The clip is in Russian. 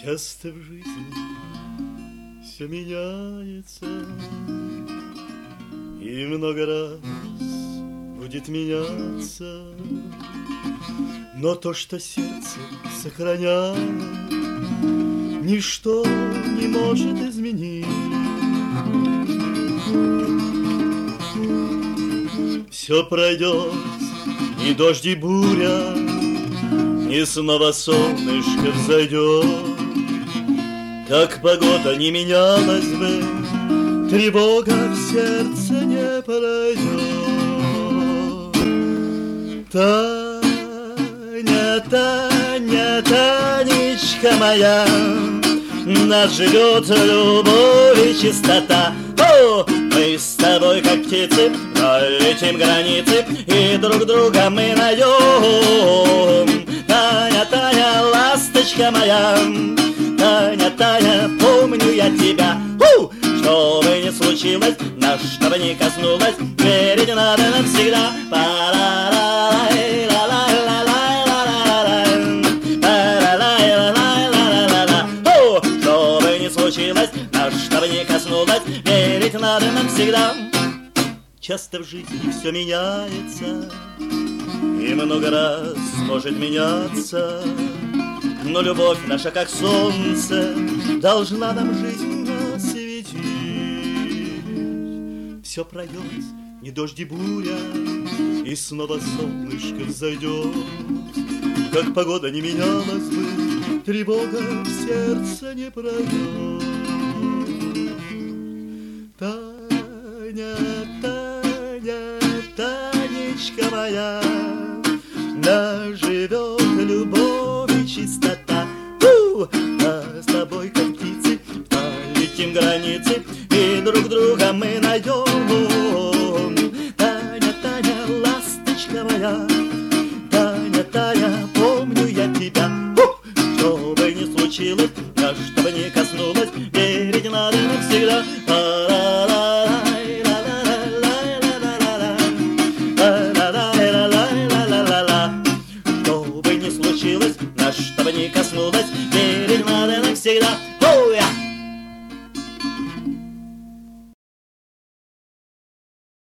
Часто в жизни все меняется, и много раз будет меняться, но то, что сердце сохраняет, ничто не может изменить. Все пройдет, и дождь, и буря, и снова солнышко взойдет. Как погода не менялась бы, тревога в сердце не пройдет. Таня, Таня, Танечка моя, нас живет любовь и чистота. О, мы с тобой, как птицы, пролетим границы, и друг друга мы найдем. Таня, Таня, ласточка моя, Таня, Таня, помню я тебя. Что бы ни случилось, на что бы ни коснулось, верить надо навсегда. Что бы ни случилось, на что бы ни коснулось, верить надо навсегда. Часто в жизни все меняется, и много раз может меняться, но любовь наша, как солнце, должна нам жизнь осветить. Все пройдет, не дождь и буря, и снова солнышко взойдет. Как погода не менялась бы, тревога в сердце не пройдет. Таня, Таня, Танечка моя, нас живет любовь и чистота. А с тобой, как птицы, полетим границы, и друг друга мы найдем. Таня, Таня, ласточка моя, Таня, Таня, помню я тебя. Что бы ни случилось, на что бы ни коснулось, верить надо навсегда. Что бы ни случилось, на что бы ни коснулось, верить надо навсегда.